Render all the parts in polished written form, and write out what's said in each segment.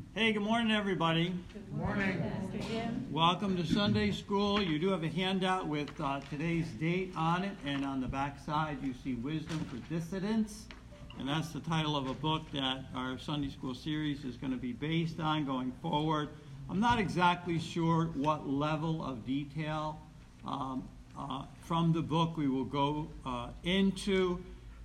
Hey, good morning, everybody. Good morning. Pastor Jim. Welcome to Sunday School. You do have a handout with today's date on it, and on the back side you see Wisdom for Dissidents, and that's the title of a book that our Sunday School series is going to be based on going forward. I'm not exactly sure what level of detail from the book we will go into.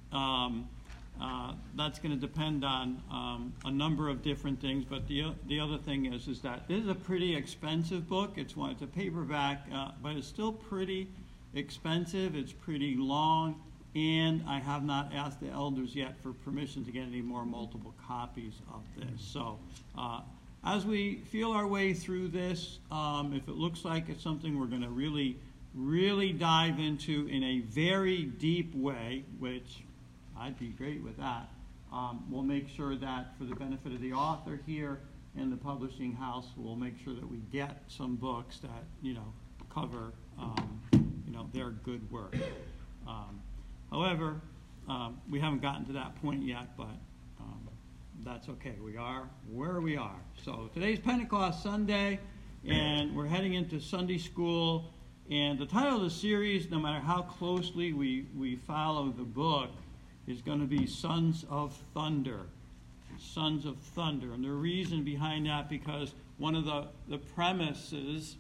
That's going to depend on a number of different things, but the other thing is that this is a pretty expensive book. It's a paperback, but it's still pretty expensive. It's pretty long, and I have not asked the elders yet for permission to get any more multiple copies of this. So as we feel our way through this, if it looks like it's something we're going to really dive into in a very deep way, which I'd be great with that. We'll make sure that for the benefit of the author here and the publishing house, we'll make sure that we get some books that, cover, their good work. However, we haven't gotten to that point yet, but that's okay. We are where we are. So today's Pentecost Sunday, and we're heading into Sunday School. And the title of the series, no matter how closely we follow the book, is going to be Sons of Thunder. Sons of Thunder. And the reason behind that, because one of the premises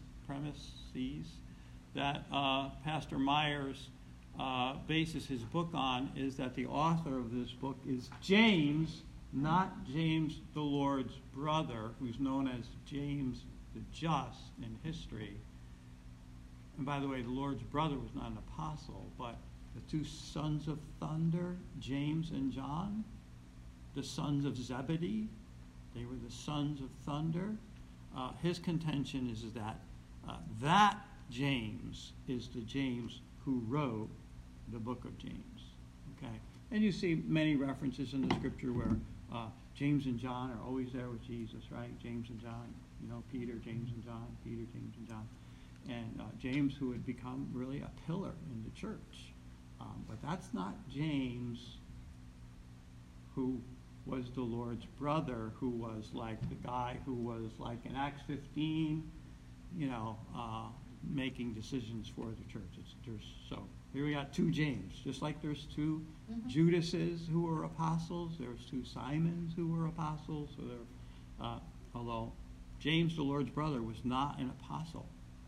that Pastor Myers bases his book on is that the author of this book is James, not James the Lord's brother, who's known as James the Just in history. And by the way, the Lord's brother was not an apostle, but the two sons of thunder, James and John, the sons of Zebedee, they were the sons of thunder. His contention is that that James is the James who wrote the book of James. Okay, and you see many references in the scripture where James and John are always there with Jesus, right? James and John, Peter, James and John, Peter, James and John. And James, who had become really a pillar in the church. But that's not James, who was the Lord's brother, who was like the guy who was like in Acts 15, making decisions for the church. So here we got two James, just like there's two Judases who were apostles, there's two Simons who were apostles. So there, although James, the Lord's brother, was not an apostle.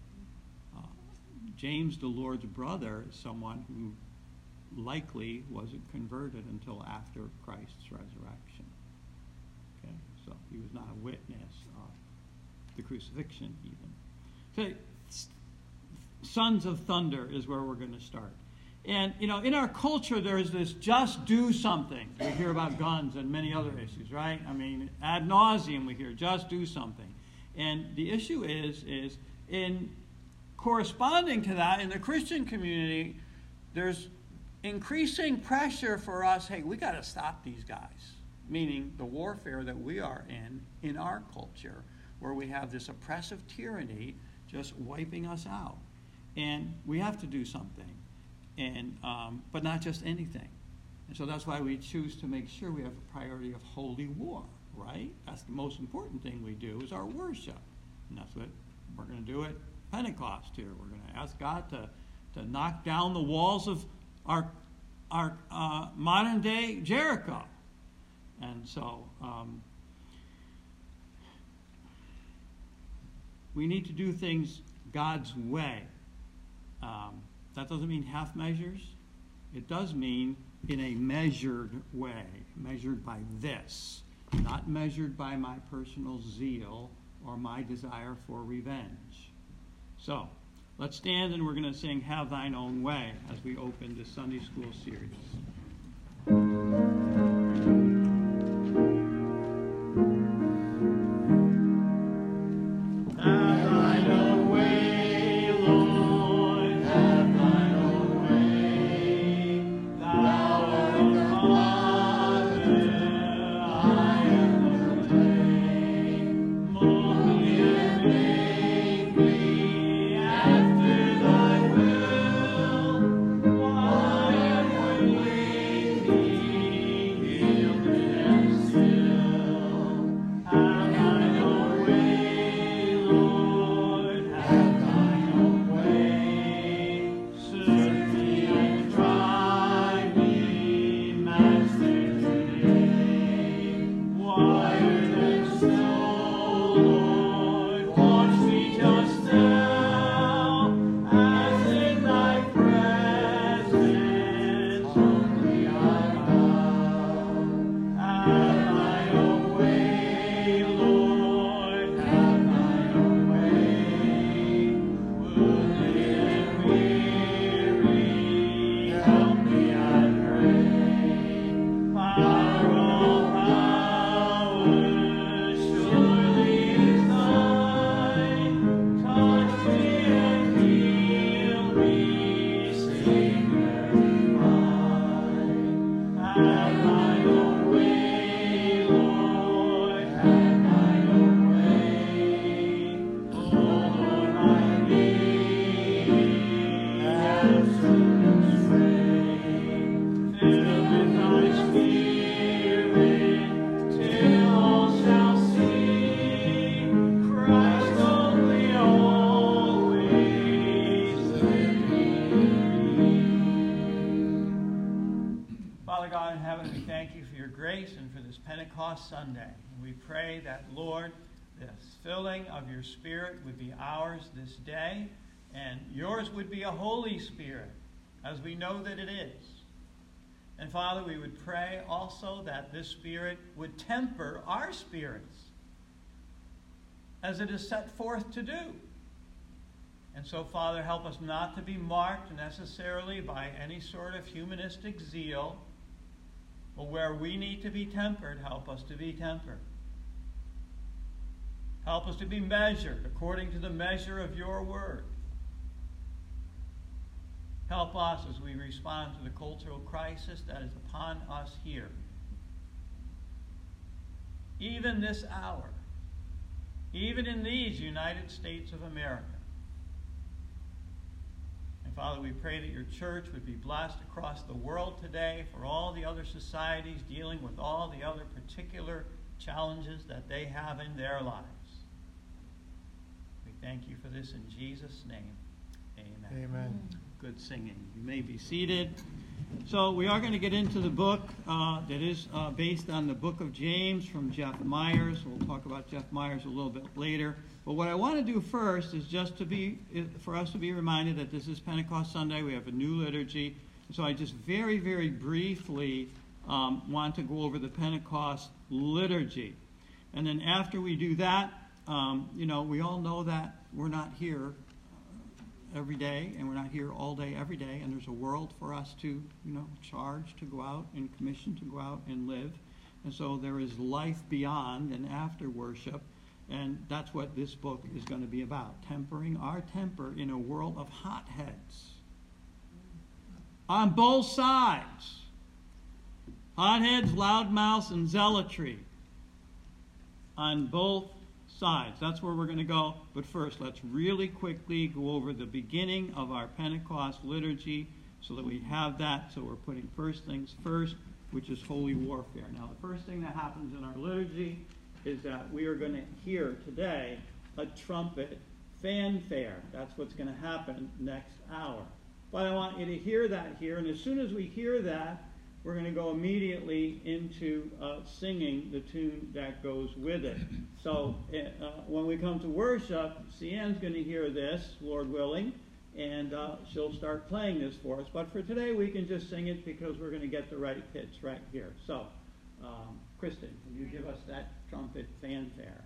James, the Lord's brother, is someone who likely wasn't converted until after Christ's resurrection. Okay, so he was not a witness of the crucifixion even. So, Sons of Thunder is where we're going to start. And, in our culture, there's this just do something. We hear about guns and many other issues, right? I mean, ad nauseum we hear, just do something. And the issue is in corresponding to that, in the Christian community, there's increasing pressure for us, hey, we got to stop these guys, meaning the warfare that we are in our culture, where we have this oppressive tyranny just wiping us out. And we have to do something, and but not just anything. And so that's why we choose to make sure we have a priority of holy war, right? That's the most important thing we do, is our worship. And that's what we're going to do at Pentecost here. We're going to ask God to knock down the walls of our modern day Jericho. And so we need to do things God's way. That doesn't mean half measures. It does mean in a measured way, measured by this, not measured by my personal zeal or my desire for revenge. So, let's stand and we're going to sing Have Thine Own Way as we open this Sunday School series. After thy will, why and when we Pentecost Sunday. And we pray that, Lord, this filling of your Spirit would be ours this day, and yours would be a Holy Spirit, as we know that it is. And Father, we would pray also that this Spirit would temper our spirits as it is set forth to do. And so, Father, help us not to be marked necessarily by any sort of humanistic zeal, but where we need to be tempered, help us to be tempered. Help us to be measured according to the measure of your word. Help us as we respond to the cultural crisis that is upon us here. Even this hour, even in these United States of America. And Father, we pray that your church would be blessed across the world today for all the other societies dealing with all the other particular challenges that they have in their lives. We thank you for this in Jesus' name. Amen. Amen. Good singing. You may be seated. So we are going to get into the book that is based on the book of James from Jeff Myers. We'll talk about Jeff Myers a little bit later. But what I want to do first is just for us to be reminded that this is Pentecost Sunday. We have a new liturgy. So I just very, very briefly want to go over the Pentecost liturgy. And then after we do that, we all know that we're not here every day, and we're not here all day every day, and there's a world for us to, charge to go out and commission to go out and live. And so there is life beyond and after worship, and that's what this book is going to be about, tempering our temper in a world of hotheads. On both sides. Hotheads, loudmouths, and zealotry. On both sides. That's where we're going to go. But first, let's really quickly go over the beginning of our Pentecost liturgy so that we have that. So we're putting first things first, which is holy warfare. Now, the first thing that happens in our liturgy is that we are going to hear today a trumpet fanfare. That's what's going to happen next hour. But I want you to hear that here. And as soon as we hear that, we're going to go immediately into singing the tune that goes with it. So when we come to worship, Cian's going to hear this, Lord willing, and she'll start playing this for us. But for today, we can just sing it because we're going to get the right pitch right here. So, Kristen, can you give us that trumpet fanfare?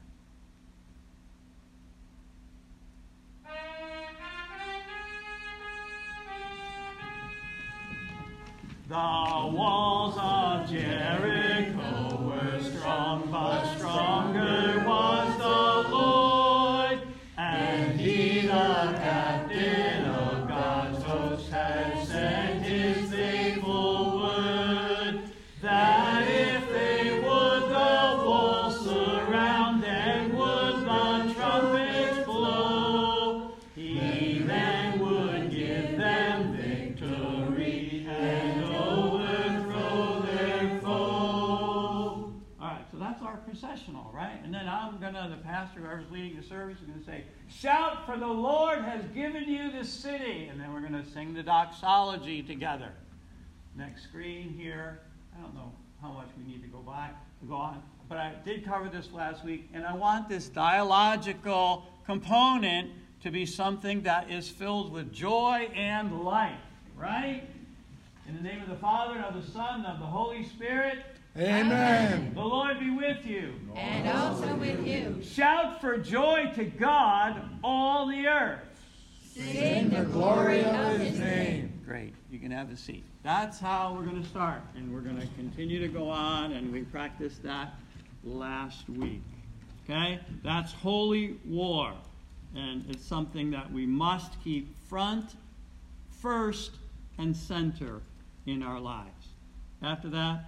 The walls of Jericho were strong, but stronger was the Lord, and he, the captain of God's host, had sent his faithful word, that if they would, the walls surround them, would the trumpets blow, he then would give them victory and overthrow their foe. All right, so that's our processional, right? And then the pastor, whoever's leading the service, is going to say, "Shout, for the Lord has given you the city." And then we're going to sing the doxology together. Next screen here. I don't know how much we need to go on, but I did cover this last week, and I want this dialogical component to be something that is filled with joy and life, right? In the name of the Father, and of the Son, and of the Holy Spirit. Amen. The Lord be with you. And also with you. Shout for joy to God, all the earth. Sing the glory of his name. Great. You can have a seat. That's how we're going to start. And we're going to continue to go on, and we practiced that last week. Okay? That's holy war. And it's something that we must keep front, first, and center in our lives. After that,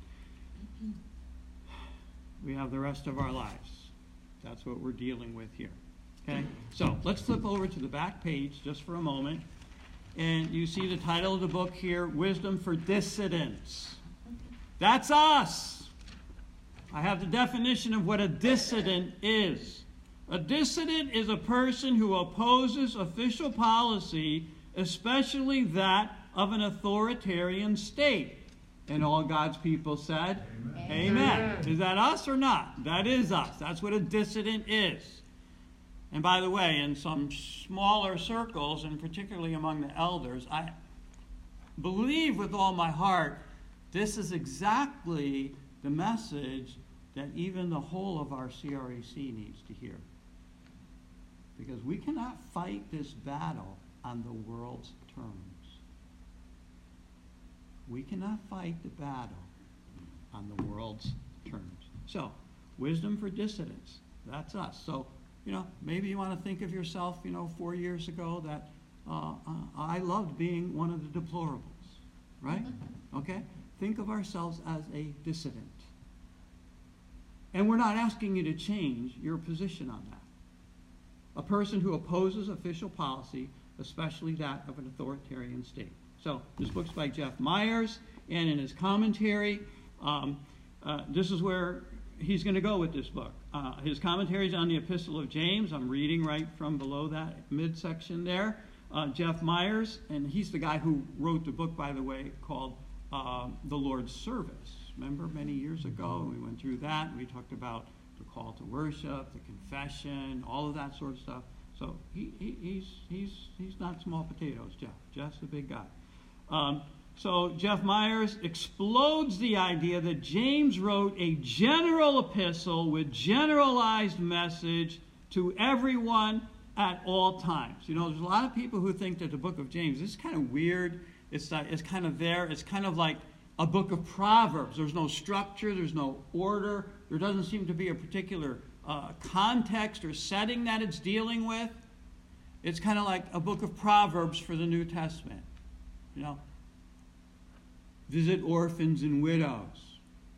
we have the rest of our lives. That's what we're dealing with here. Okay? So let's flip over to the back page just for a moment. And you see the title of the book here, Wisdom for Dissidents. That's us. I have the definition of what a dissident is. A dissident is a person who opposes official policy, especially that of an authoritarian state. And all God's people said, Amen. Amen. Is that us or not? That is us. That's what a dissident is. And by the way, in some smaller circles, and particularly among the elders, I believe with all my heart this is exactly the message that even the whole of our CRAC needs to hear. Because we cannot fight this battle on the world's terms. We cannot fight the battle on the world's terms. So, wisdom for dissidents. That's us. So, maybe you want to think of yourself, 4 years ago that I loved being one of the deplorables, right? Okay? Think of ourselves as a dissident. And we're not asking you to change your position on that. A person who opposes official policy, especially that of an authoritarian state. So, this book's by Jeff Myers, and in his commentary, this is where he's going to go with this book. His commentary is on the Epistle of James. I'm reading right from below that midsection there. Jeff Myers, and he's the guy who wrote the book, by the way, called The Lord's Service. Remember, many years ago, we went through that, and we talked about the call to worship, the confession, all of that sort of stuff. So he's not small potatoes, Jeff. Jeff's a big guy. So Jeff Myers explodes the idea that James wrote a general epistle with generalized message to everyone at all times. There's a lot of people who think that the book of James is kind of weird. It's kind of there. It's kind of like a book of Proverbs. There's no structure. There's no order. There doesn't seem to be a particular context or setting that it's dealing with. It's kind of like a book of Proverbs for the New Testament. Visit orphans and widows.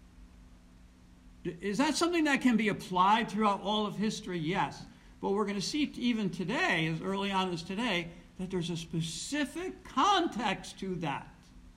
Is that something that can be applied throughout all of history? Yes. But we're going to see even today, as early on as today, that there's a specific context to that.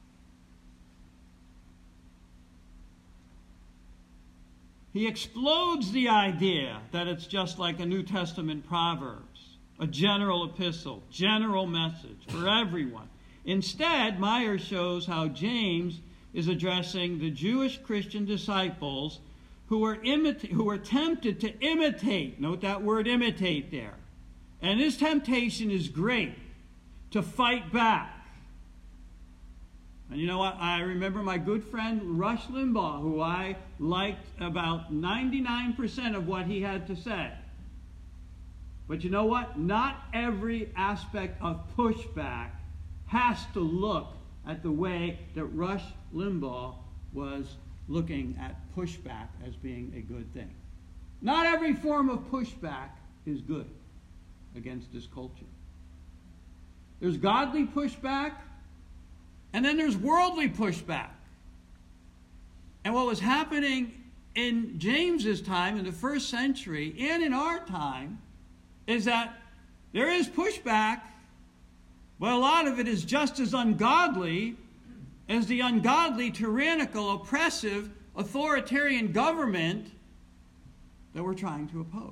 He explodes the idea that it's just like a New Testament Proverbs, a general epistle, general message for everyone. Instead, Myers shows how James is addressing the Jewish Christian disciples who were tempted to imitate. Note that word imitate there. And his temptation is great, to fight back. And you know what? I remember my good friend Rush Limbaugh, who I liked about 99% of what he had to say. But you know what? Not every aspect of pushback has to look at the way that Rush Limbaugh was looking at pushback as being a good thing. Not every form of pushback is good against this culture. There's godly pushback, and then there's worldly pushback. And what was happening in James's time, in the first century, and in our time, is that there is pushback, but a lot of it is just as ungodly as the ungodly, tyrannical, oppressive, authoritarian government that we're trying to oppose.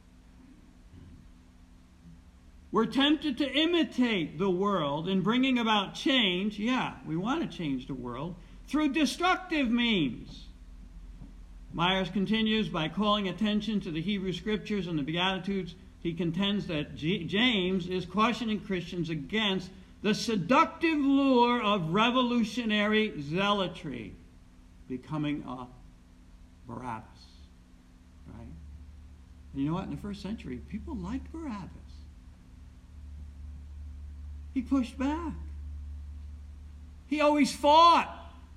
We're tempted to imitate the world in bringing about change. Yeah, we want to change the world through destructive means. Myers continues by calling attention to the Hebrew Scriptures and the Beatitudes. He contends that James is cautioning Christians against the seductive lure of revolutionary zealotry, becoming a Barabbas. Right? And you know what? In the first century, people liked Barabbas. He pushed back. He always fought.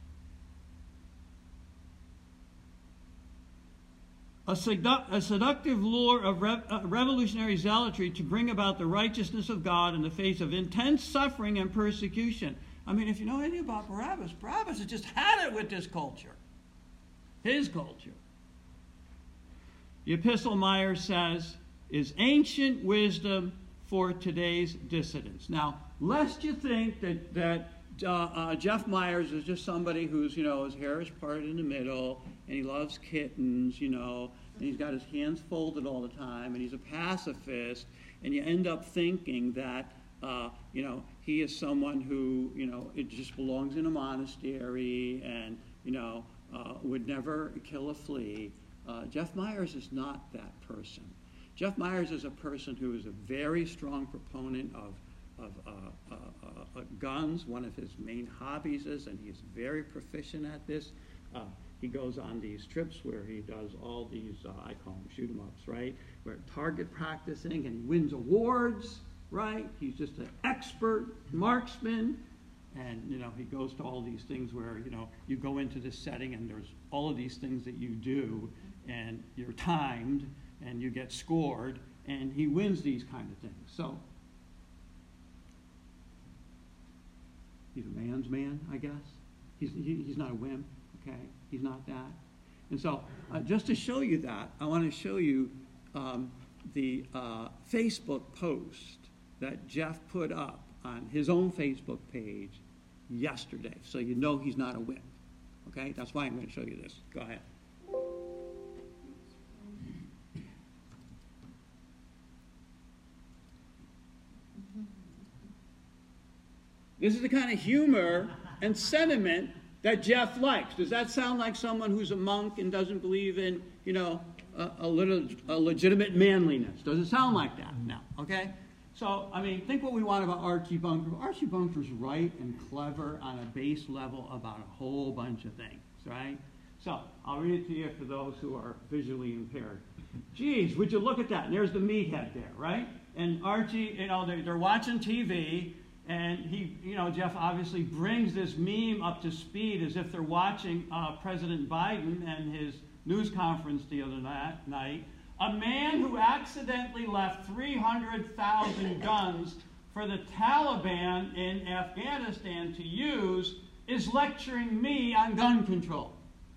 A seductive lure of revolutionary zealotry to bring about the righteousness of God in the face of intense suffering and persecution. I mean, if you know anything about Barabbas, Barabbas has just had it with this culture. His culture. The epistle, Myers says, is ancient wisdom for today's dissidents. Now, lest you think that Jeff Myers is just somebody who's, his hair is parted in the middle, and he loves kittens, and he's got his hands folded all the time, and he's a pacifist, and you end up thinking that, he is someone who, it just belongs in a monastery and, would never kill a flea. Jeff Myers is not that person. Jeff Myers is a person who is a very strong proponent of guns. One of his main hobbies is, and he's very proficient at this, he goes on these trips where he does all these, I call them shoot-em-ups, right? Where target practicing, and he wins awards, right? He's just an expert marksman. And, he goes to all these things where, you go into this setting and there's all of these things that you do, and you're timed, and you get scored, and he wins these kind of things. So, he's a man's man, I guess. He's not a wimp, okay? He's not that. And so, just to show you that, I want to show you the Facebook post that Jeff put up on his own Facebook page yesterday. So you know he's not a wimp, okay? That's why I'm going to show you this. Go ahead. This is the kind of humor and sentiment that Jeff likes. Does that sound like someone who's a monk and doesn't believe in, a legitimate manliness? Does it sound like that? No. Okay? So, think what we want about Archie Bunker. Archie Bunker's right and clever on a base level about a whole bunch of things, right? So, I'll read it to you for those who are visually impaired. Geez, would you look at that? And there's the meathead there, right? And Archie, they're watching TV, and he, Jeff obviously brings this meme up to speed as if they're watching President Biden and his news conference the other night. A man who accidentally left 300,000 guns for the Taliban in Afghanistan to use is lecturing me on gun control.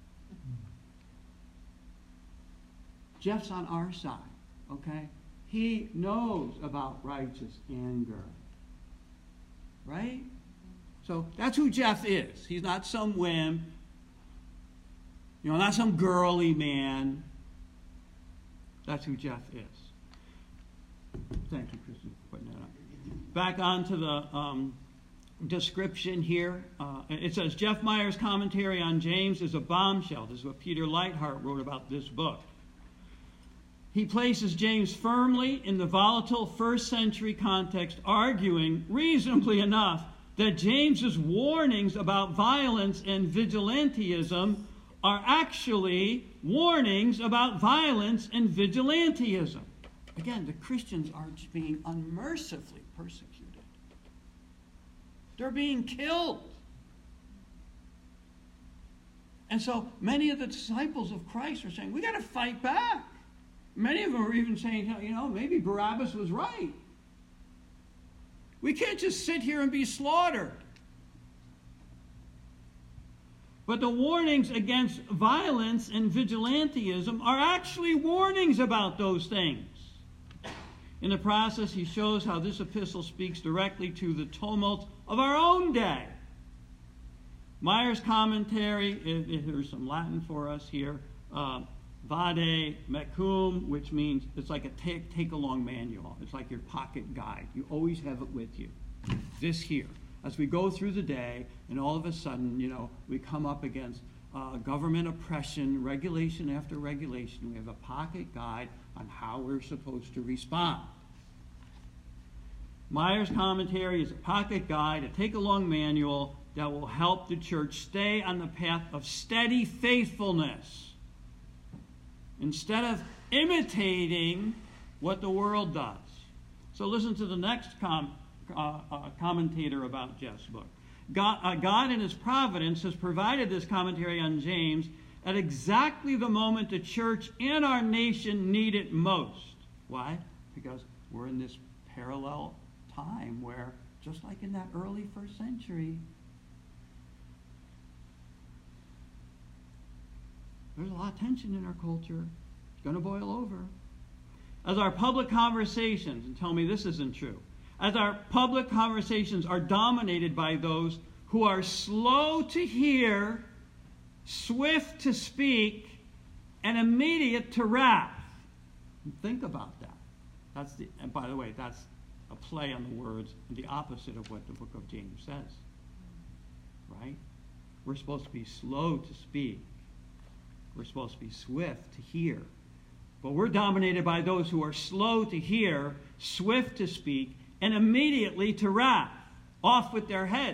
Jeff's on our side, okay? He knows about righteous anger. Right? So that's who Jeff is. He's not some wimp, not some girly man. That's who Jeff is. Thank you, Kristen, for putting that up. Back on to the description here. It says, Jeff Myers' commentary on James is a bombshell. This is what Peter Leithart wrote about this book. He places James firmly in the volatile first century context, arguing, reasonably enough, that James's warnings about violence and vigilantism are actually warnings about violence and vigilantism. Again, the Christians are being unmercifully persecuted. They're being killed. And so many of the disciples of Christ are saying, we got to fight back. Many of them are even saying, maybe Barabbas was right. We can't just sit here and be slaughtered. But the warnings against violence and vigilantism are actually warnings about those things. In the process, he shows how this epistle speaks directly to the tumult of our own day. Myers' commentary, here's some Latin for us here, Vade Mecum, which means it's like a take-along manual. It's like your pocket guide. You always have it with you. This here. As we go through the day, and all of a sudden, we come up against government oppression, regulation after regulation. We have a pocket guide on how we're supposed to respond. Myers' commentary is a pocket guide, a take-along manual that will help the church stay on the path of steady faithfulness instead of imitating what the world does. So listen to the next commentator about Jeff's book. God in his providence has provided this commentary on James at exactly the moment the church and our nation need it most. Why? Because we're in this parallel time where, just like in that early first century, there's a lot of tension in our culture. It's going to boil over. As our public conversations, and tell me this isn't true, as our public conversations are dominated by those who are slow to hear, swift to speak, and immediate to wrath. Think about that. And by the way, that's a play on the words, and the opposite of what the book of James says. Right? We're supposed to be slow to speak. We're supposed to be swift to hear. But we're dominated by those who are slow to hear, swift to speak, and immediately to wrath. Off with their heads.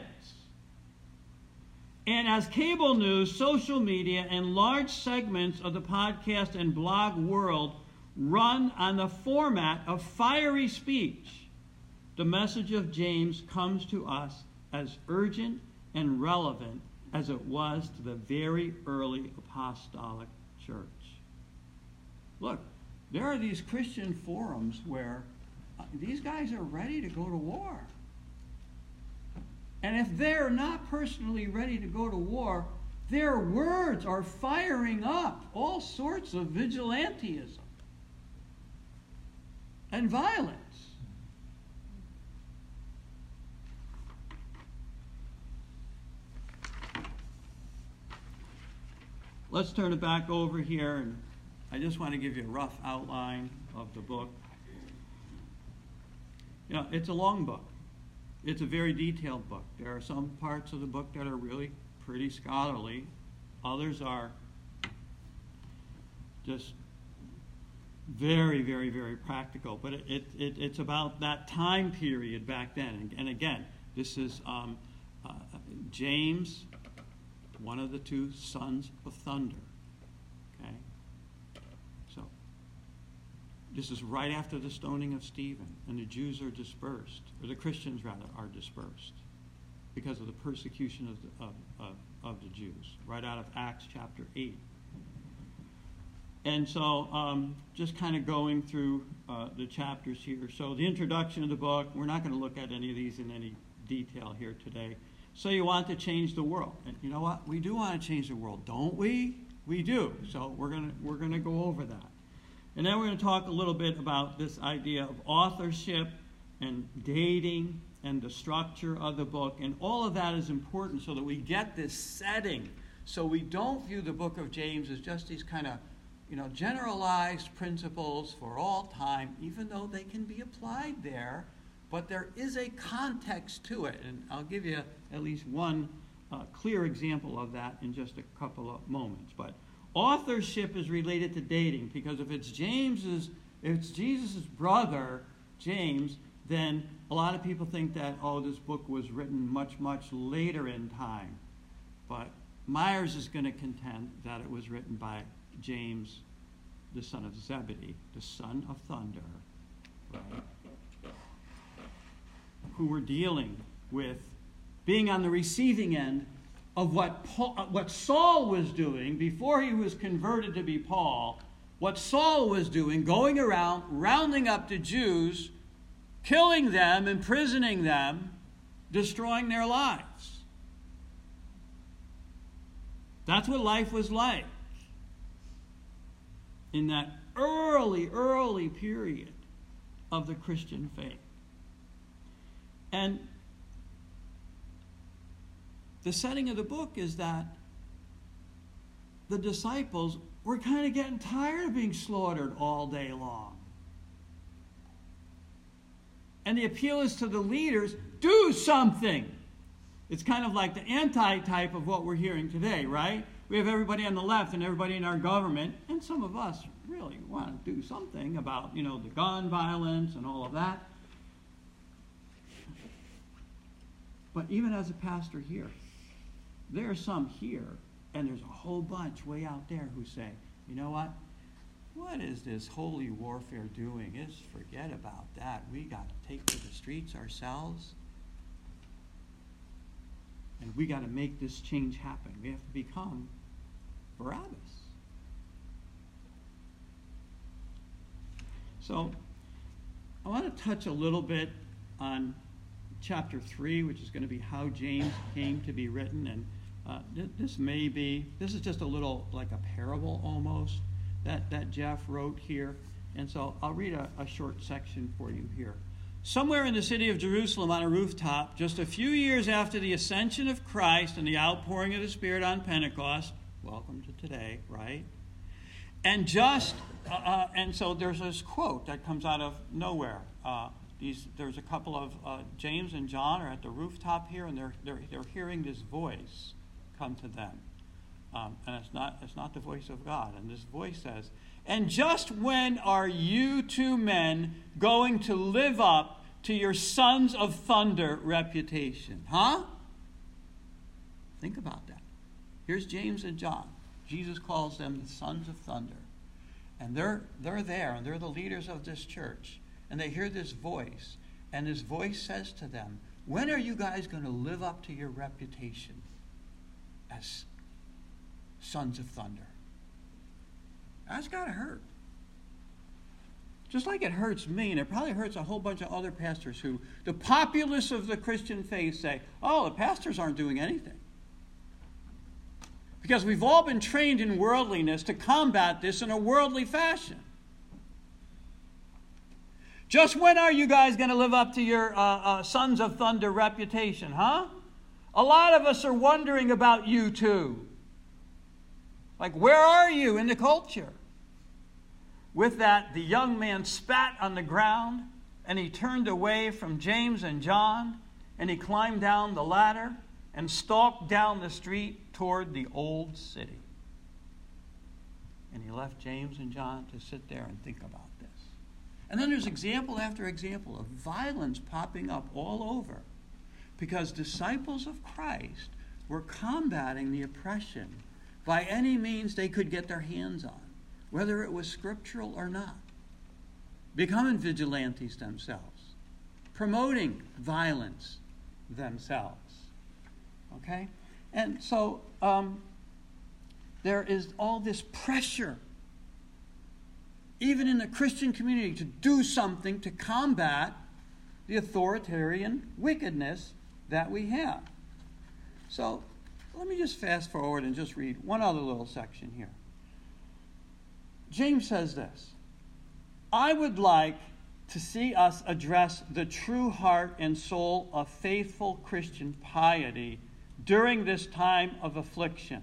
And as cable news, social media, and large segments of the podcast and blog world run on the format of fiery speech, the message of James comes to us as urgent and relevant as it was to the very early apostolic church. Look, there are these Christian forums where these guys are ready to go to war. And if they're not personally ready to go to war, their words are firing up all sorts of vigilantism and violence. Let's turn it back over here, and I just want to give you a rough outline of the book. You know, it's a long book. It's a very detailed book. There are some parts of the book that are really pretty scholarly. Others are just very, very, very practical. But it's about that time period back then. And again, this is James, one of the two sons of thunder. Okay? So, this is right after the stoning of Stephen, and the Jews are dispersed, or the Christians rather are dispersed, because of the persecution of the Jews, right out of Acts chapter 8. And so, just kind of going through the chapters here. So the introduction of the book, we're not going to look at any of these in any detail here today. So you want to change the world. And you know what? We do want to change the world, don't we? We do. So we're going to go over that. And then we're going to talk a little bit about this idea of authorship and dating and the structure of the book. And all of that is important so that we get this setting. So we don't view the book of James as just these kind of, generalized principles for all time, even though they can be applied there. But there is a context to it. And I'll give you at least one clear example of that in just a couple of moments. But authorship is related to dating, because if it's Jesus' brother, James, then a lot of people think that, this book was written much, much later in time. But Myers is going to contend that it was written by James, the son of Zebedee, the son of thunder, right? Who were dealing with being on the receiving end of what Saul was doing before he was converted to be Paul. What Saul was doing, going around, rounding up the Jews, killing them, imprisoning them, destroying their lives. That's what life was like in that early period of the Christian faith. And the setting of the book is that the disciples were kind of getting tired of being slaughtered all day long. And the appeal is to the leaders, do something. It's kind of like the anti-type of what we're hearing today, right? We have everybody on the left and everybody in our government, and some of us really want to do something about, the gun violence and all of that. But even as a pastor here, there are some here, and there's a whole bunch way out there who say, you know what? What is this holy warfare doing? Just forget about that. We got to take to the streets ourselves. And we got to make this change happen. We have to become Barabbas. So I want to touch a little bit on chapter 3, which is going to be how James came to be written. And this is just a little like a parable almost that Jeff wrote here. And so I'll read a short section for you here. Somewhere in the city of Jerusalem on a rooftop, just a few years after the ascension of Christ and the outpouring of the Spirit on Pentecost, welcome to today, right? And so there's this quote that comes out of nowhere. The There's a couple of James and John are at the rooftop here, and they're hearing this voice come to them, and it's not the voice of God. And this voice says, "And just when are you two men going to live up to your sons of thunder reputation?" Huh? Think about that. Here's James and John. Jesus calls them the sons of thunder. And they're there, and they're the leaders of this church. And they hear this voice. And this voice says to them, when are you guys going to live up to your reputation as sons of thunder? That's got to hurt. Just like it hurts me, and it probably hurts a whole bunch of other pastors who, the populace of the Christian faith, say, oh, the pastors aren't doing anything. Because we've all been trained in worldliness to combat this in a worldly fashion. Just when are you guys going to live up to your Sons of Thunder reputation, huh? A lot of us are wondering about you too. Like, where are you in the culture? With that, the young man spat on the ground, and he turned away from James and John, and he climbed down the ladder and stalked down the street toward the old city. And he left James and John to sit there and think about this. And then there's example after example of violence popping up all over, because disciples of Christ were combating the oppression by any means they could get their hands on, whether it was scriptural or not, becoming vigilantes themselves, promoting violence themselves. Okay? And so there is all this pressure, even in the Christian community, to do something to combat the authoritarian wickedness that we have. So let me just fast forward and just read one other little section here. James says this: I would like to see us address the true heart and soul of faithful Christian piety during this time of affliction,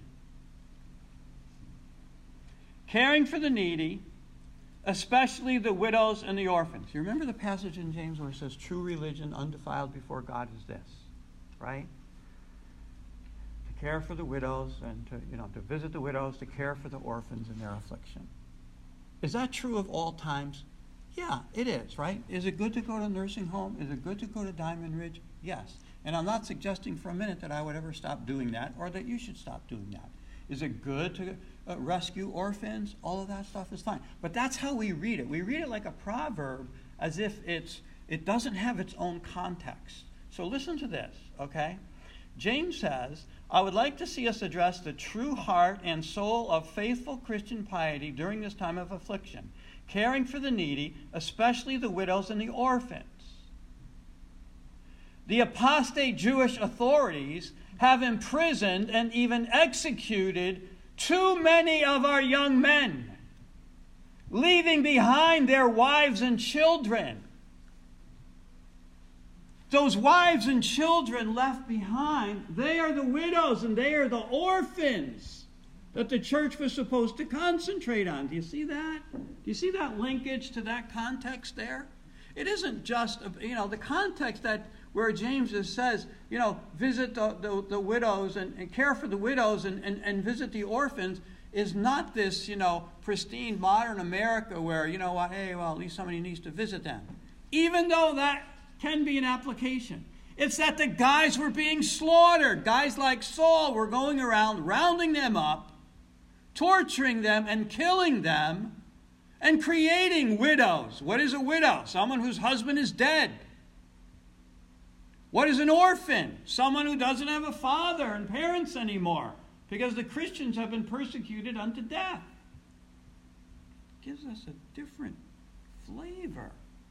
caring for the needy, especially the widows and the orphans. You remember the passage in James where it says true religion undefiled before God is this, right? To care for the widows and to visit the widows, to care for the orphans in their affliction. Is that true of all times? Yeah, it is, right? Is it good to go to a nursing home? Is it good to go to Diamond Ridge? Yes. And I'm not suggesting for a minute that I would ever stop doing that or that you should stop doing that. Is it good to rescue orphans? All of that stuff is fine. But that's how we read it. We read it like a proverb, as if it doesn't have its own context. So listen to this, okay? James says, I would like to see us address the true heart and soul of faithful Christian piety during this time of affliction, caring for the needy, especially the widows and the orphans. The apostate Jewish authorities have imprisoned and even executed too many of our young men, leaving behind their wives and children. Those wives and children left behind, they are the widows and they are the orphans that the church was supposed to concentrate on. Do you see that? Do you see that linkage to that context there? It isn't just, the context that where James says, visit the widows and care for the widows and visit the orphans is not this, pristine modern America where, at least somebody needs to visit them. Even though that can be an application. It's that the guys were being slaughtered. Guys like Saul were going around rounding them up, torturing them and killing them, and creating widows. What is a widow? Someone whose husband is dead. What is an orphan? Someone who doesn't have a father and parents anymore, because the Christians have been persecuted unto death. It gives us a different flavor.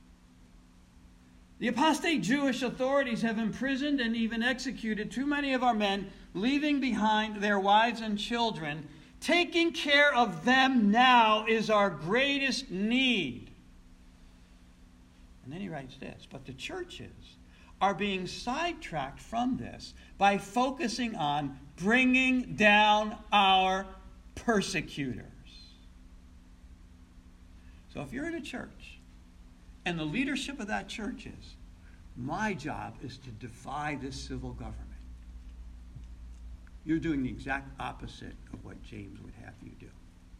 The apostate Jewish authorities have imprisoned and even executed too many of our men, leaving behind their wives and children. Taking care of them now is our greatest need. And then he writes this, but the churches are being sidetracked from this by focusing on bringing down our persecutors. So if you're in a church And the leadership of that church is, my job is to defy this civil government. You're doing the exact opposite of what James would have you do.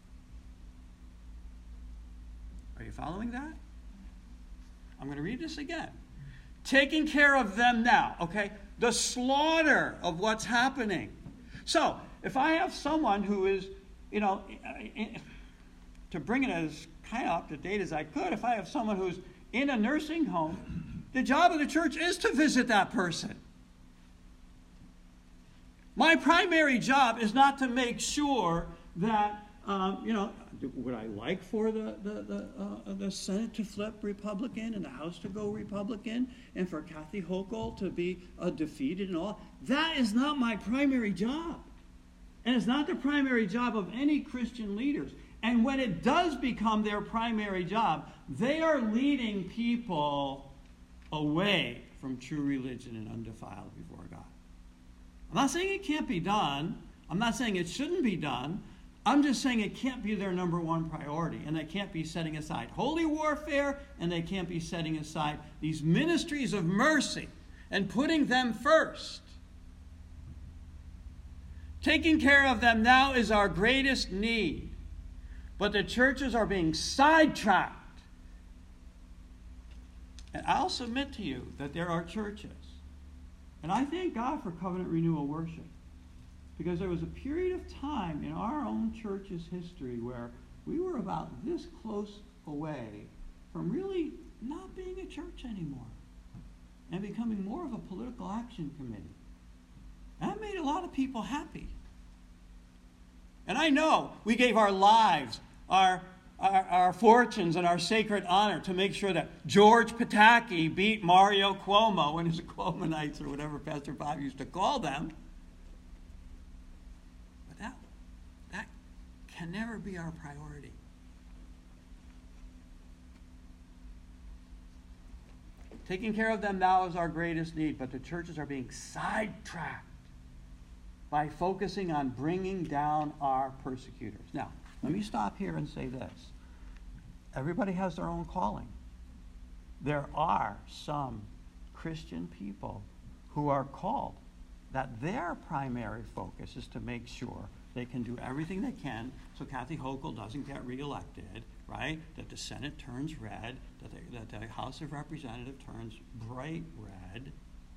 Are you following that? I'm going to read this again. Taking care of them now, okay? The slaughter of what's happening. So, if I have someone who is, to bring it as kind of up to date as I could, if I have someone who's in a nursing home, the job of the church is to visit that person. My primary job is not to make sure that, would I like for the Senate to flip Republican and the House to go Republican and for Kathy Hochul to be defeated and all? That is not my primary job. And it's not the primary job of any Christian leaders. And when it does become their primary job, they are leading people away from true religion and undefiled before God. I'm not saying it can't be done. I'm not saying it shouldn't be done. I'm just saying it can't be their number one priority, and they can't be setting aside holy warfare, and they can't be setting aside these ministries of mercy and putting them first. Taking care of them now is our greatest need, but the churches are being sidetracked. And I'll submit to you that there are churches, and I thank God for covenant renewal worship, because there was a period of time in our own church's history where we were about this close away from really not being a church anymore and becoming more of a political action committee. That made a lot of people happy. And I know we gave our lives, our fortunes, and our sacred honor to make sure that George Pataki beat Mario Cuomo and his Cuomonites, or whatever Pastor Bob used to call them. That can never be our priority. Taking care of them now is our greatest need, but the churches are being sidetracked by focusing on bringing down our persecutors. Now, let me stop here and say this. Everybody has their own calling. There are some Christian people who are called that their primary focus is to make sure they can do everything they can so Kathy Hochul doesn't get reelected, right? That the Senate turns red, that the House of Representatives turns bright red.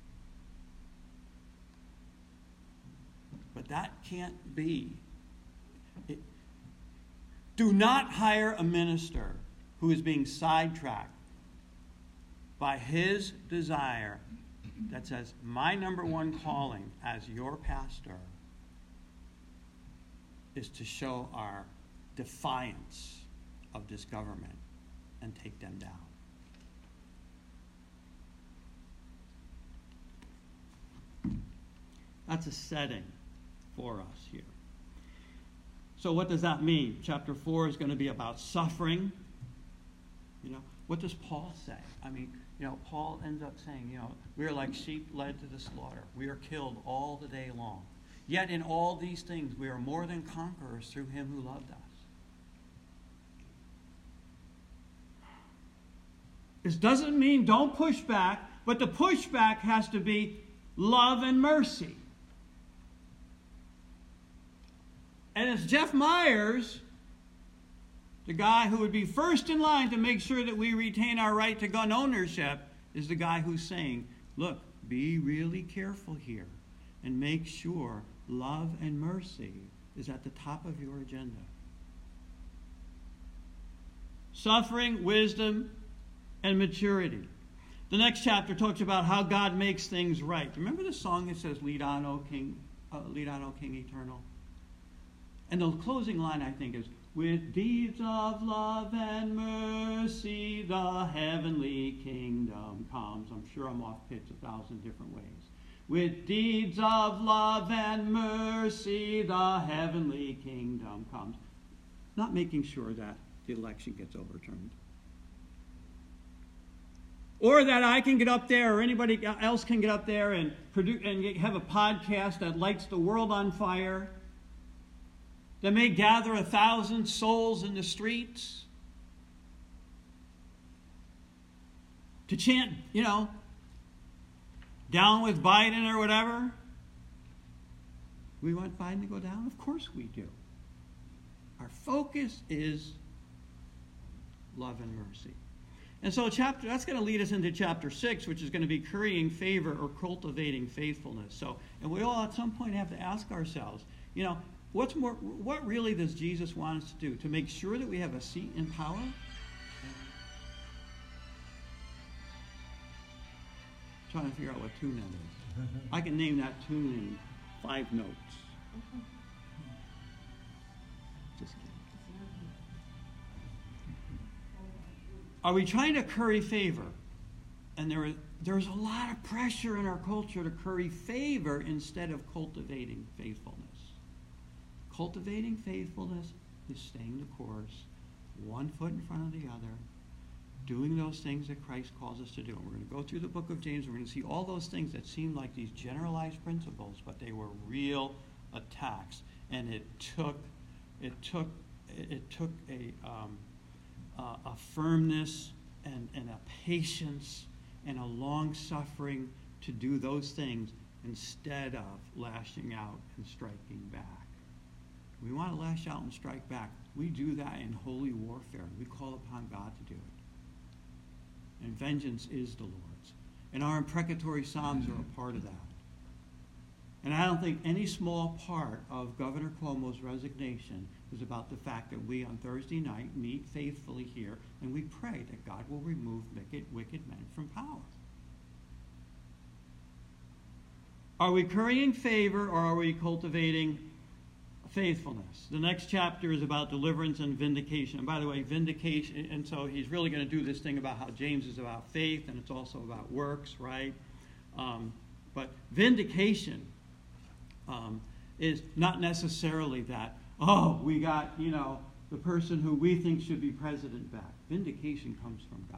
But that can't be. Do not hire a minister who is being sidetracked by his desire that says, my number one calling as your pastor is to show our defiance of this government and take them down. That's a setting for us here. So what does that mean? Chapter 4 is going to be about suffering. What does Paul say? I mean, Paul ends up saying, we are like sheep led to the slaughter. We are killed all the day long. Yet in all these things we are more than conquerors through him who loved us. This doesn't mean don't push back, but the pushback has to be love and mercy. And it's Jeff Myers, the guy who would be first in line to make sure that we retain our right to gun ownership, is the guy who's saying, look, be really careful here and make sure love and mercy is at the top of your agenda. Suffering, wisdom, and maturity. The next chapter talks about how God makes things right. Remember the song that says, lead on, O King Eternal? And the closing line, I think, is, with deeds of love and mercy, the heavenly kingdom comes. I'm sure I'm off pitch 1,000 different ways. With deeds of love and mercy, the heavenly kingdom comes. Not making sure that the election gets overturned. Or that I can get up there, or anybody else can get up there and have a podcast that lights the world on fire, that may gather 1,000 souls in the streets. to chant, down with Biden or whatever? We want Biden to go down? Of course we do. Our focus is love and mercy. And so that's going to lead us into chapter 6, which is going to be currying favor or cultivating faithfulness. So, and we all at some point have to ask ourselves, what really does Jesus want us to do? To make sure that we have a seat in power? Trying to figure out what tune that is. I can name that tune in 5 notes. Just kidding. Are we trying to curry favor? And there's a lot of pressure in our culture to curry favor instead of cultivating faithfulness. Cultivating faithfulness is staying the course, one foot in front of the other, doing those things that Christ calls us to do. And we're going to go through the book of James. We're going to see all those things that seem like these generalized principles, but they were real attacks. And it took a firmness and a patience and a long suffering to do those things instead of lashing out and striking back. We want to lash out and strike back. We do that in holy warfare. We call upon God to do it. And vengeance is the Lord's. And our imprecatory psalms are a part of that. And I don't think any small part of Governor Cuomo's resignation is about the fact that we on Thursday night meet faithfully here and we pray that God will remove wicked men from power. Are we currying favor or are we cultivating faithfulness? The next chapter is about deliverance and vindication. And by the way, vindication, and so he's really going to do this thing about how James is about faith and it's also about works, right? But vindication is not necessarily that, we got, the person who we think should be president back. Vindication comes from God.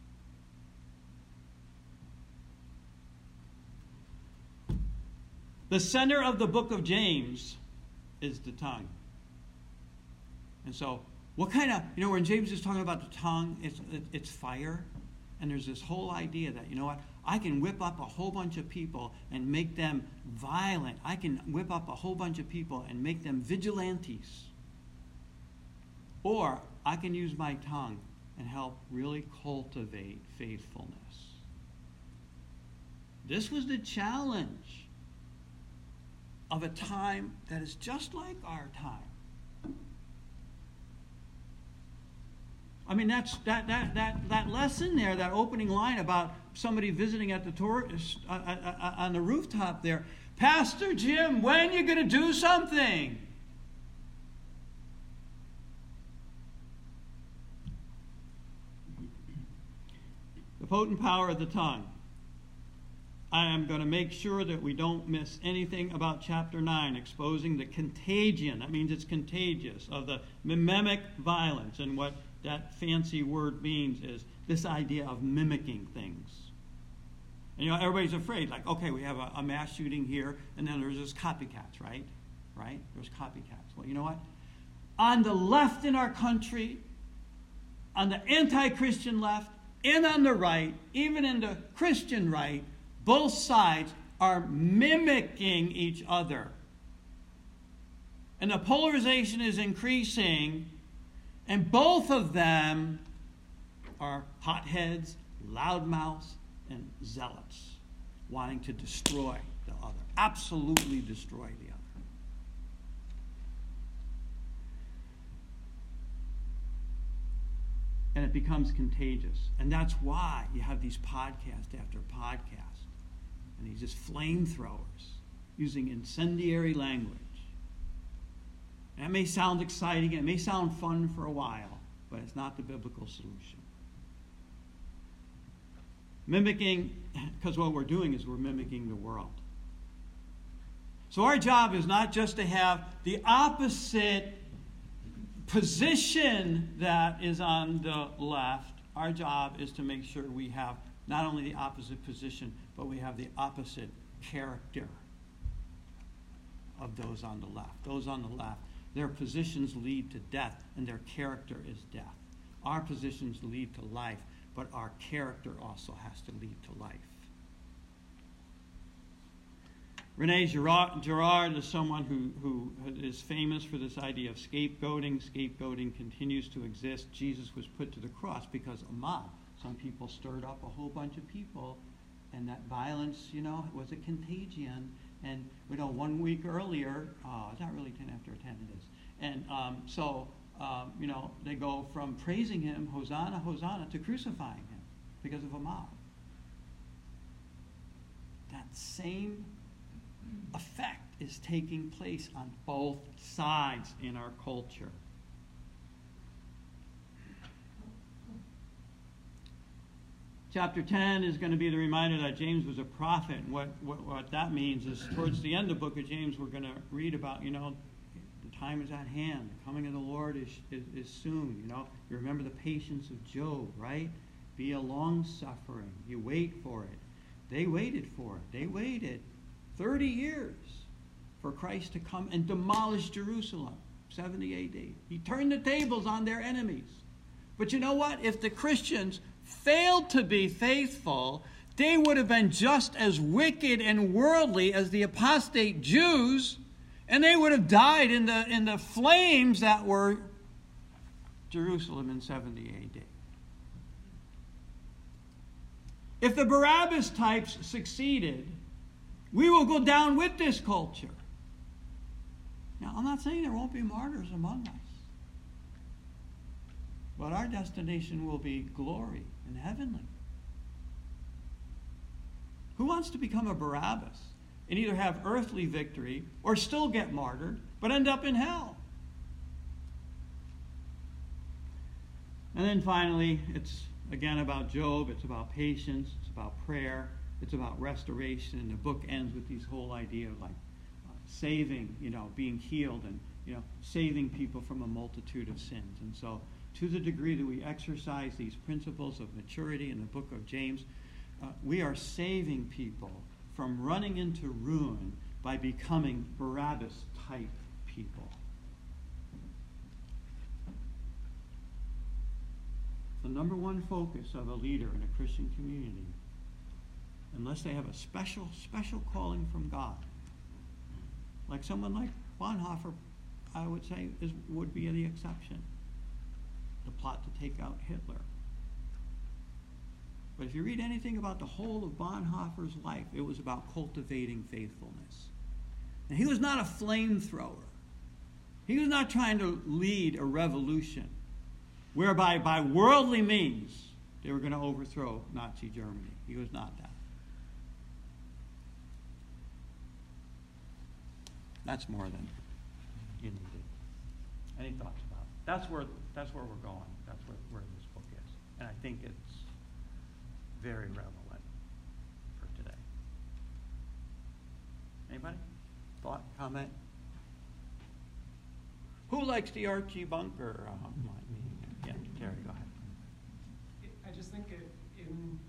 The center of the book of James is the tongue. And so, what kind of, when James is talking about the tongue, it's fire. And there's this whole idea that, I can whip up a whole bunch of people and make them violent. I can whip up a whole bunch of people and make them vigilantes. Or I can use my tongue and help really cultivate faithfulness. This was the challenge of a time that is just like our time. I mean, that lesson there, that opening line about somebody visiting at the tourist on the rooftop there. Pastor Jim, when are you going to do something? The potent power of the tongue. I am going to make sure that we don't miss anything about chapter 9, exposing the contagion, that means it's contagious, of the mimic violence. And what that fancy word means is this idea of mimicking things. And everybody's afraid, like, okay, we have a mass shooting here, and then there's just copycats, right? Right? There's copycats. Well, you know what? On the left in our country, on the anti-Christian left, and on the right, even in the Christian right, both sides are mimicking each other. And the polarization is increasing, and both of them are hotheads, loudmouths, and zealots, wanting to destroy the other, absolutely destroy the other. And it becomes contagious. And that's why you have these podcast after podcast. And these just flamethrowers using incendiary language. And that may sound exciting, it may sound fun for a while, but it's not the biblical solution. Mimicking, because what we're doing is we're mimicking the world. So our job is not just to have the opposite position that is on the left. Our job is to make sure we have not only the opposite position, but we have the opposite character of those on the left. Those on the left, their positions lead to death, and their character is death. Our positions lead to life, but our character also has to lead to life. Rene Girard is someone who is famous for this idea of scapegoating. Scapegoating continues to exist. Jesus was put to the cross because a mob. Some people stirred up a whole bunch of people, and that violence, was a contagion. And, 1 week earlier, it's not really 10 after 10, it is. And they go from praising him, Hosanna, Hosanna, to crucifying him because of a mob. That same effect is taking place on both sides in our culture. Chapter 10 is going to be the reminder that James was a prophet. And what that means is towards the end of the book of James, we're going to read about, the time is at hand. The coming of the Lord is soon. You remember the patience of Job, right? Be a long-suffering. You wait for it. They waited for it. They waited 30 years for Christ to come and demolish Jerusalem, 70 A.D. He turned the tables on their enemies. But you know what? If the Christians failed to be faithful, they would have been just as wicked and worldly as the apostate Jews, and they would have died in the flames that were Jerusalem in 70 A.D. If the Barabbas types succeeded, we will go down with this culture. Now, I'm not saying there won't be martyrs among us, but our destination will be glory and heavenly. Who wants to become a Barabbas and either have earthly victory or still get martyred, but end up in hell? And then finally, it's again about Job. It's about patience. It's about prayer. It's about restoration. And the book ends with this whole idea of saving, being healed and, saving people from a multitude of sins. And so to the degree that we exercise these principles of maturity in the book of James, we are saving people from running into ruin by becoming Barabbas-type people. The number one focus of a leader in a Christian community, unless they have a special calling from God, like someone like Bonhoeffer, I would say, would be the exception. The plot to take out Hitler. But if you read anything about the whole of Bonhoeffer's life, it was about cultivating faithfulness. And he was not a flamethrower. He was not trying to lead a revolution whereby by worldly means they were going to overthrow Nazi Germany. He was not that. That's more than you needed. Any thoughts about it? That's where we're going. That's where this book is. And I think it's very relevant for today. Anybody? Thought? Comment? Who likes the Archie Bunker? Yeah, Terry, go ahead. I just think in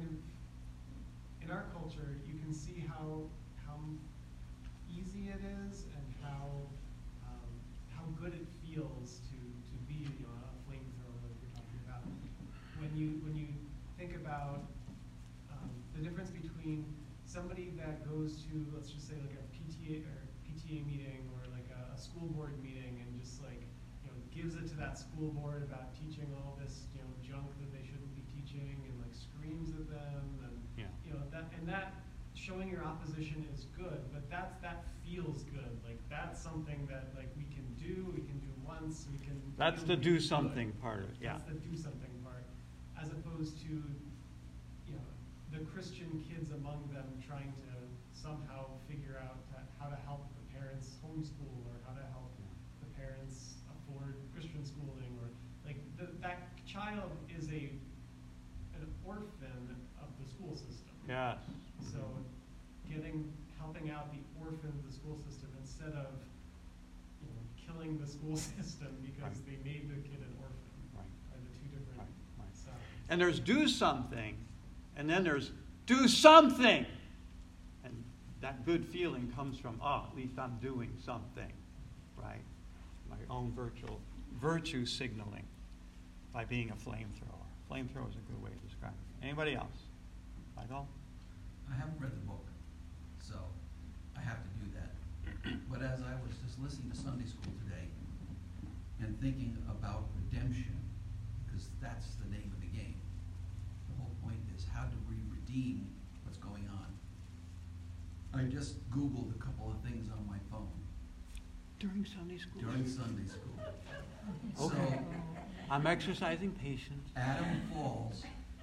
our culture, you can see how easy it is and how good it feels to be a flamethrower that you're talking about. When you think about the difference between somebody that goes to, let's just say, like a PTA meeting or like a school board meeting and just gives it to that school board about teaching all this junk that they shouldn't be teaching and screams at them and that showing your opposition is good, but that feels good. That's something that we can do once, we can. That's the do something part of it. Yeah. That's the do something part, as opposed to the Christian kids among them trying to somehow figure out how to help the parents homeschool or how to help the parents afford Christian schooling or that child is an orphan of the school system. Yes. So helping out the orphan of the school system instead of killing the school system because they made the kid an orphan are the two different sides. And there's do something, and then there's do something. And that good feeling comes from, at least I'm doing something, right? My own virtue signaling by being a flamethrower. Flamethrower is a good way to describe it. Anybody else? Michael? I haven't read the book, so I have to do that. But as I was just listening to Sunday school today and thinking about redemption, because that's the name of the game, the whole point is how do we redeem what's going on? I just Googled a couple of things on my phone During Sunday school. during Sunday school. Okay. So I'm exercising patience. Adam falls.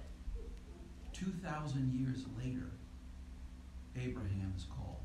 2,000 years later, Abraham is called.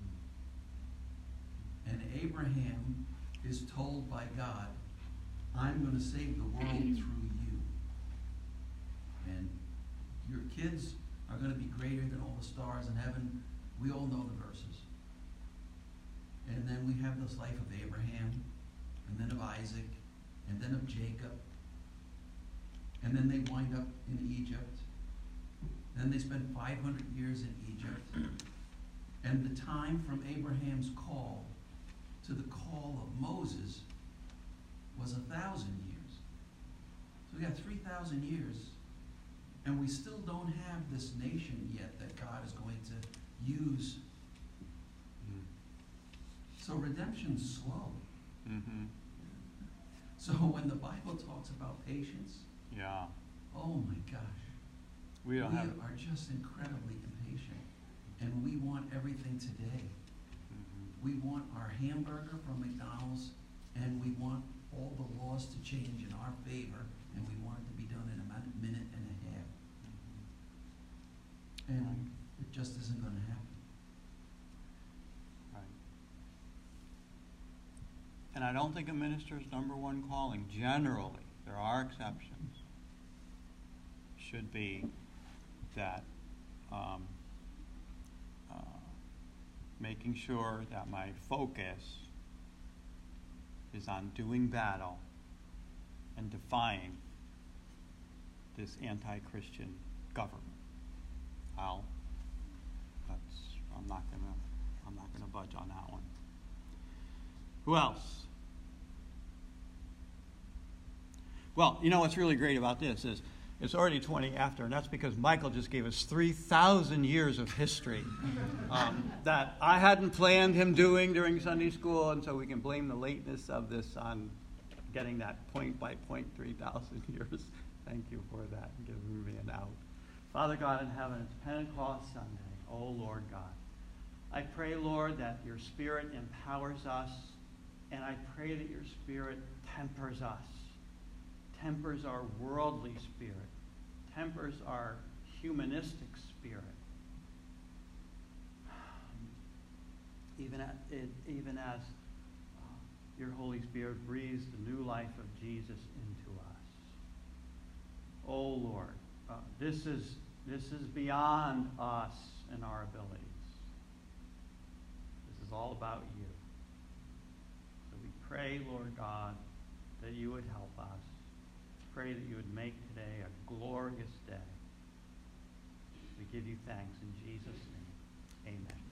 And Abraham is told by God, I'm going to save the world through you. And your kids are going to be greater than all the stars in heaven. We all know the verses. And then we have this life of Abraham, and then of Isaac, and then of Jacob. And then they wind up in Egypt. Then they spend 500 years in Egypt. And the time from Abraham's call to the call of Moses was 1,000 years. So we got 3,000 years, and we still don't have this nation yet that God is going to use. So redemption's slow. Mm-hmm. So when the Bible talks about patience, Yeah. oh my gosh. We don't have. are just incredibly impatient, and we want everything today. Mhm. We want our hamburger from McDonald's, and we want all the laws to change in our favor, and we want it to be done in a minute and a half. And it just isn't going to happen. Right. And I don't think a minister's number one calling, generally, there are exceptions, should be that making sure that my focus is on doing battle and defying this anti-Christian government. I'm not gonna budge on that one. Who else? Well, you know what's really great about this is it's already 20 after, and that's because Michael just gave us 3,000 years of history that I hadn't planned him doing during Sunday school, and so we can blame the lateness of this on getting that point by point 3,000 years. Thank you for that, giving me an out. Father God in heaven, it's Pentecost Sunday. Oh, Lord God. I pray, Lord, that your Spirit empowers us, and I pray that your Spirit tempers us. Tempers our worldly spirit, tempers our humanistic spirit, even as your Holy Spirit breathes the new life of Jesus into us. Oh Lord, this is beyond us and our abilities. This is all about you. So we pray, Lord God, that you would help us. Pray that you would make today a glorious day. We give you thanks in Jesus' name. Amen.